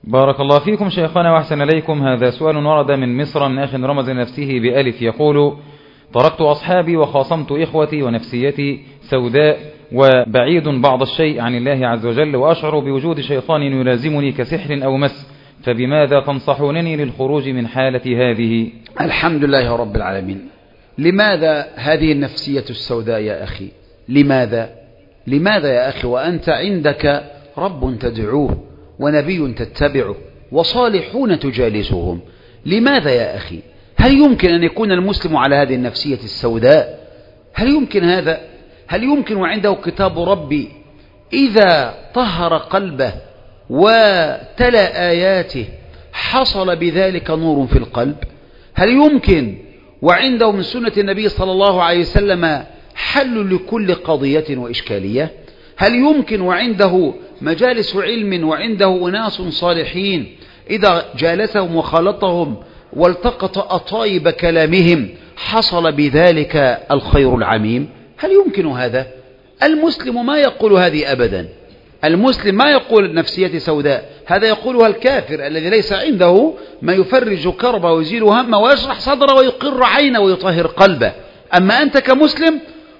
بارك الله فيكم شيخنا وأحسن إليكم. هذا سؤال ورد من مصر من أخ رمز نفسه بألف، يقول: تركت أصحابي وخاصمت إخوتي ونفسيتي سوداء وبعيد بعض الشيء عن الله عز وجل، وأشعر بوجود شيطان يلازمني كسحر أو مس، فبماذا تنصحونني للخروج من حالة هذه؟ الحمد لله رب العالمين. لماذا هذه النفسية السوداء يا أخي؟ لماذا يا أخي وأنت عندك رب تدعوه ونبي تتبعه وصالحون تجالسهم؟ لماذا يا أخي؟ هل يمكن أن يكون المسلم على هذه النفسية السوداء؟ هل يمكن هذا؟ هل يمكن وعنده كتاب ربي إذا طهر قلبه وتلا آياته حصل بذلك نور في القلب؟ هل يمكن وعنده من سنة النبي صلى الله عليه وسلم حل لكل قضية وإشكالية؟ هل يمكن وعنده مجالس علم وعنده أناس صالحين إذا جالسهم وخالطهم والتقط أطايب كلامهم حصل بذلك الخير العميم؟ هل يمكن هذا؟ المسلم ما يقول هذه أبدا. المسلم ما يقول نفسيتي سوداء، هذا يقولها الكافر الذي ليس عنده ما يفرج كربه ويزيل همه ويشرح صدره ويقر عينه ويطهر قلبه. أما أنت كمسلم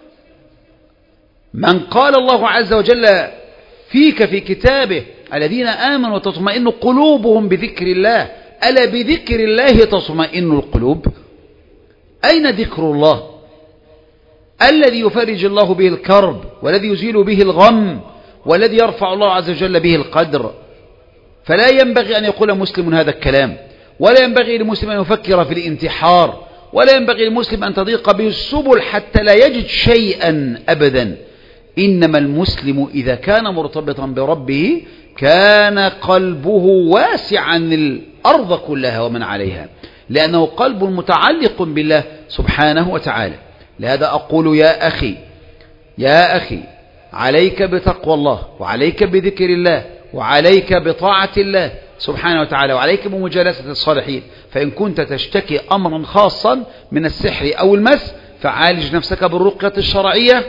من قال الله عز وجل فيك في كتابه: الذين آمنوا وتطمئن قلوبهم بذكر الله، ألا بذكر الله تطمئن القلوب؟ أين ذكر الله الذي يفرج الله به الكرب والذي يزيل به الغم والذي يرفع الله عز وجل به القدر؟ فلا ينبغي أن يقول مسلم هذا الكلام، ولا ينبغي للمسلم أن يفكر في الانتحار، ولا ينبغي للمسلم أن تضيق به السبل حتى لا يجد شيئا أبدا. إنما المسلم إذا كان مرتبطا بربه كان قلبه واسعا الأرض كلها ومن عليها، لأنه قلب متعلق بالله سبحانه وتعالى. لهذا أقول يا أخي عليك بتقوى الله، وعليك بذكر الله، وعليك بطاعة الله سبحانه وتعالى، وعليك بمجالسة الصالحين. فإن كنت تشتكي أمرا خاصا من السحر أو المس فعالج نفسك بالرقية الشرعية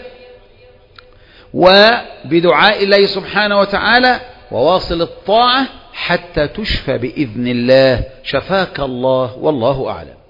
وبدعاء الله سبحانه وتعالى، وواصل الطاعة حتى تشفى بإذن الله. شفاك الله والله أعلم.